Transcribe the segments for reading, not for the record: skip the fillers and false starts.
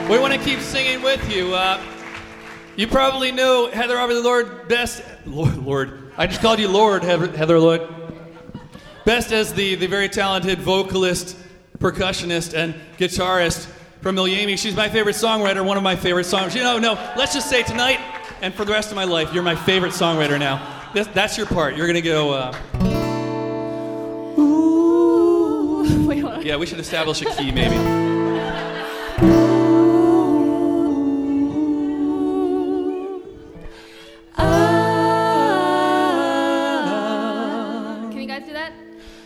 We want to keep singing with you. You probably know Heather Aubrey Lord best. Lord. I just called you Lord, Heather Lloyd. Best as the very talented vocalist, percussionist, and guitarist from Miami. She's my favorite songwriter, one of my favorite songs. You know, no, let's just say tonight and for the rest of my life, you're my favorite songwriter now. That's your part. You're going to go, Ooh. Wait, hold on. Yeah, we should establish a key, maybe. Can you guys do that?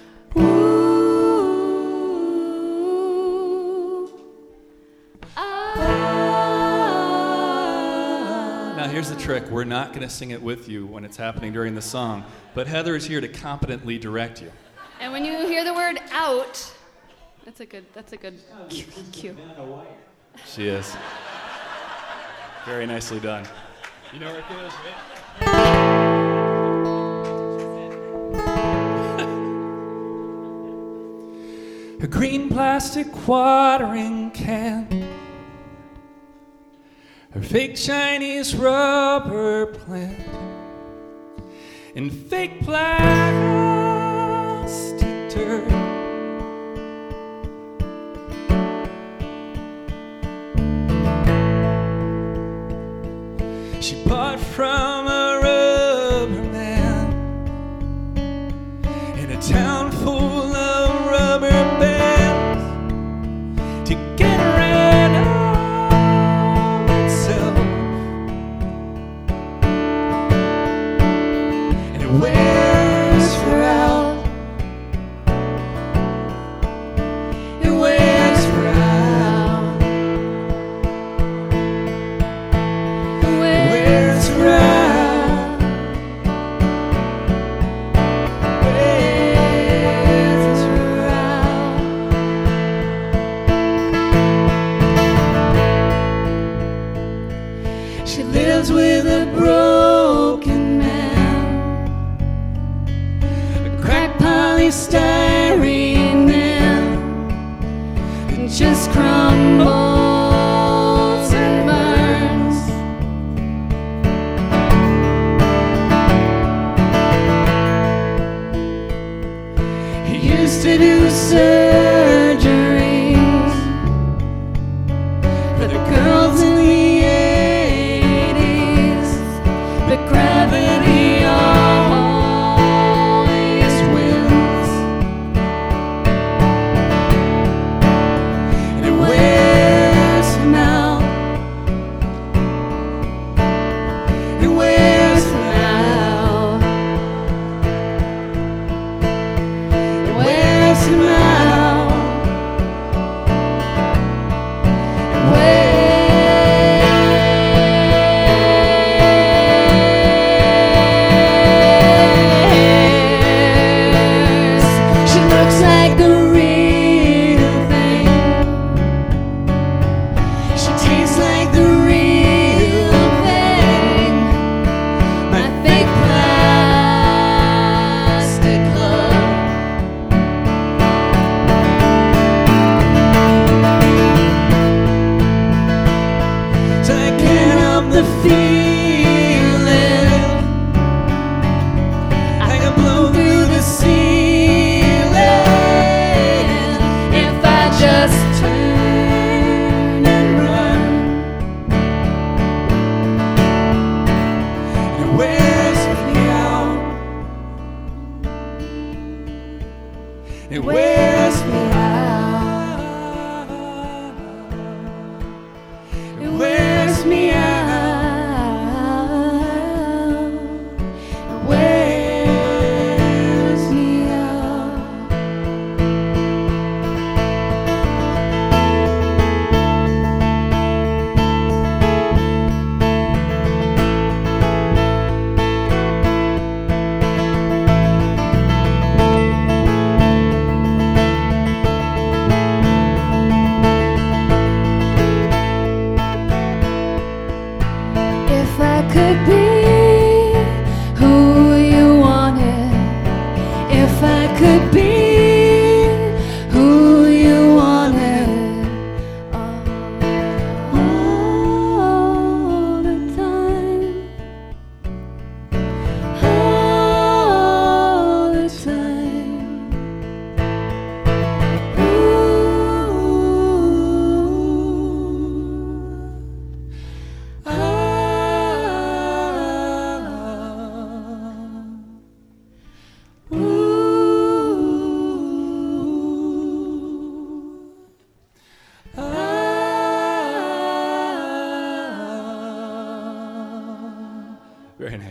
Now here's the trick. We're not going to sing it with you when it's happening during the song, but Heather is here to competently direct you. And when you hear the word out, that's a good cue. She is. Very nicely done. You know where it goes, right? A green plastic watering can, a fake Chinese rubber plant, and fake plastic dirt. She bought from a rubber man in a town full of rubber bands to get rid of itself. And it wears her out. It wears her out. She lives with a broken man, a cracked polystyrene man, and just crumbles and burns. He used to do surgeries for the girls in the but gravity always wins, and it wears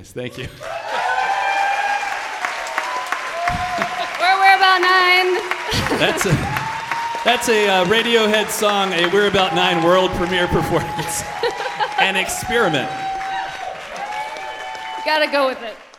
guys. Thank you. We're about 9. That's a Radiohead song, a We're About 9 world premiere performance. An experiment. Gotta go with it.